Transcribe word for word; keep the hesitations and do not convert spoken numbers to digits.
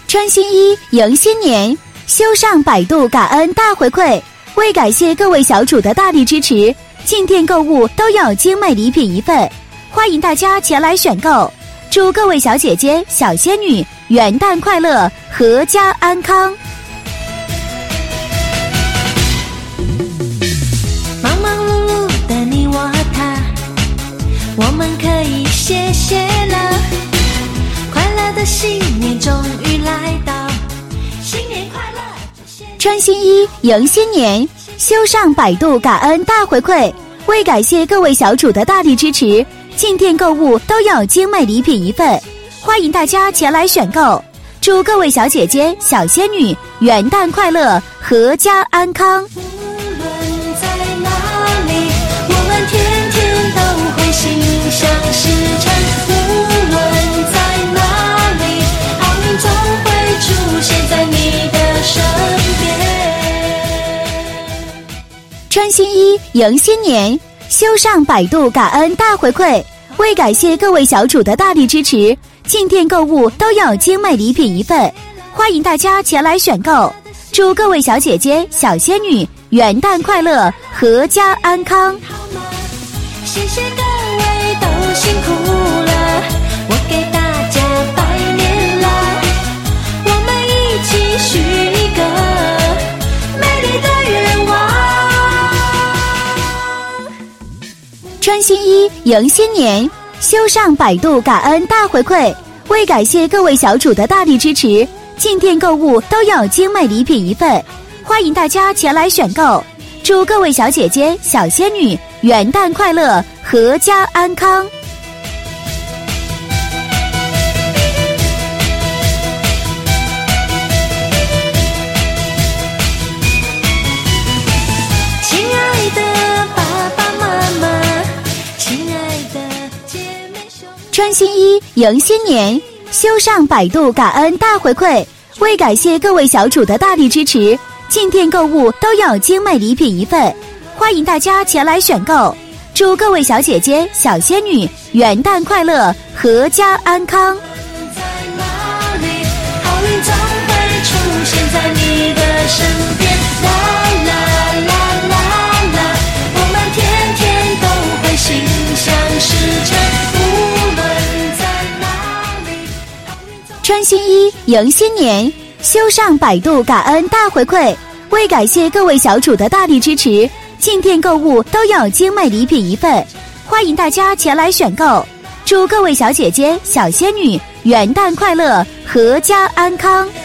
穿新衣迎新年，修上百度感恩大回馈。为感谢各位小主的大力支持，进店购物都有精美礼品一份，欢迎大家前来选购。祝各位小姐姐、小仙女元旦快乐，阖家安康。 忙忙碌碌的你我他，我们可以谢谢了。快乐的新年终于来到，新年快乐！ 穿新衣迎新年，修上百度感恩大回馈。为感谢各位小主的大力支持，进店购物都有精美礼品一份，欢迎大家前来选购。祝各位小姐姐、小仙女元旦快乐，阖家安康。 无论在哪里，我们天天都会心想事成。无论在哪里，好运总会出现在你的身边。 穿新衣迎新年，修上百度感恩大回馈。为感谢各位小主的大力支持，进店购物都有精美礼品一份，欢迎大家前来选购。祝各位小姐姐、小仙女元旦快乐，阖家安康。 谢谢各位都辛苦了，我给大家拜年了，我们一起许一个美丽的愿望。 穿新衣迎新年，修上百度感恩大回馈。为感谢各位小主的大力支持，进店购物都有精美礼品一份，欢迎大家前来选购。祝各位小姐姐、小仙女元旦快乐，阖家安康。 亲爱的爸爸妈妈，亲爱的姐妹兄弟， 穿新衣迎新年，修上百度感恩大回馈。为感谢各位小主的大力支持，进店购物都有精美礼品一份，欢迎大家前来选购。祝各位小姐姐、小仙女元旦快乐，阖家安康。 在哪里，好运总会出现在你的身边。啦啦啦啦啦，我们天天都会心想事成。无论在哪里，好运总穿新衣迎新年，修上百度感恩大回馈。为感谢各位小主的大力支持，进店购物都有精美礼品一份，欢迎大家前来选购。祝各位小姐姐、小仙女元旦快乐，阖家安康。